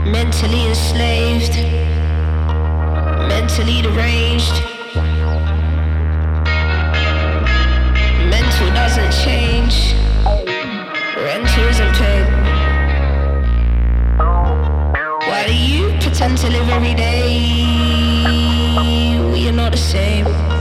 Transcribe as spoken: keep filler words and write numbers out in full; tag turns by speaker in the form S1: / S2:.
S1: Mentally enslaved, mentally deranged. Mental doesn't change, rental isn't paid. Why do you pretend to live every day? We are not the same.